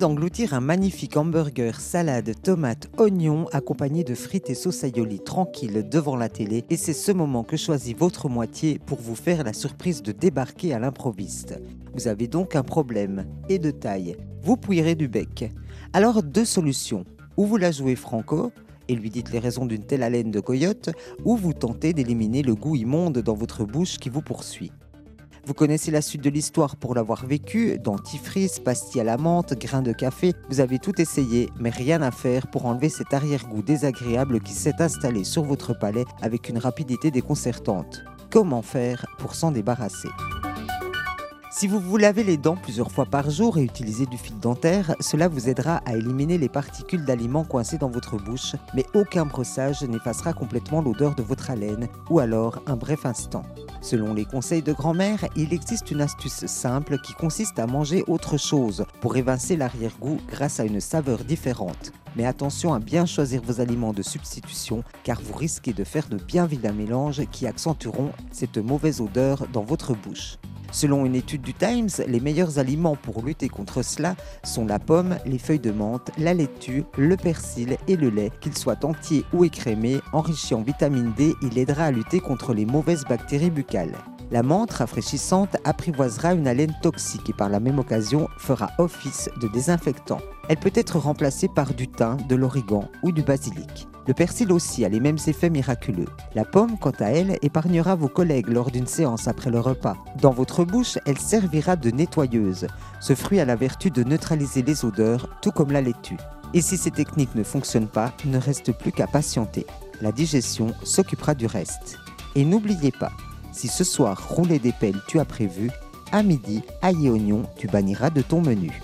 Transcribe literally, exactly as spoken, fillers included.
d'engloutir un magnifique hamburger, salade, tomates, oignons, accompagné de frites et sauce aioli tranquille devant la télé. Et c'est ce moment que choisit votre moitié pour vous faire la surprise de débarquer à l'improviste. Vous avez donc un problème, et de taille. Vous pouillerez du bec. Alors deux solutions. Ou vous la jouez franco, et lui dites les raisons d'une telle haleine de coyote, ou vous tentez d'éliminer le goût immonde dans votre bouche qui vous poursuit. Vous connaissez la suite de l'histoire pour l'avoir vécu, dentifrice, pastilles à la menthe, grains de café, vous avez tout essayé, mais rien à faire pour enlever cet arrière-goût désagréable qui s'est installé sur votre palais avec une rapidité déconcertante. Comment faire pour s'en débarrasser ? Si vous vous lavez les dents plusieurs fois par jour et utilisez du fil dentaire, cela vous aidera à éliminer les particules d'aliments coincés dans votre bouche, mais aucun brossage n'effacera complètement l'odeur de votre haleine, ou alors un bref instant. Selon les conseils de grand-mère, il existe une astuce simple qui consiste à manger autre chose pour évincer l'arrière-goût grâce à une saveur différente. Mais attention à bien choisir vos aliments de substitution car vous risquez de faire de bien vilains mélanges qui accentueront cette mauvaise odeur dans votre bouche. Selon une étude du Times, les meilleurs aliments pour lutter contre cela sont la pomme, les feuilles de menthe, la laitue, le persil et le lait. Qu'ils soient entiers ou écrémés, enrichis en vitamine D, il aidera à lutter contre les mauvaises bactéries buccales. La menthe rafraîchissante apprivoisera une haleine toxique et par la même occasion fera office de désinfectant. Elle peut être remplacée par du thym, de l'origan ou du basilic. Le persil aussi a les mêmes effets miraculeux. La pomme, quant à elle, épargnera vos collègues lors d'une séance après le repas. Dans votre bouche, elle servira de nettoyeuse. Ce fruit a la vertu de neutraliser les odeurs, tout comme la laitue. Et si ces techniques ne fonctionnent pas, il ne reste plus qu'à patienter. La digestion s'occupera du reste. Et n'oubliez pas, si ce soir rouler des pelles tu as prévu, à midi, ail et oignon, tu banniras de ton menu.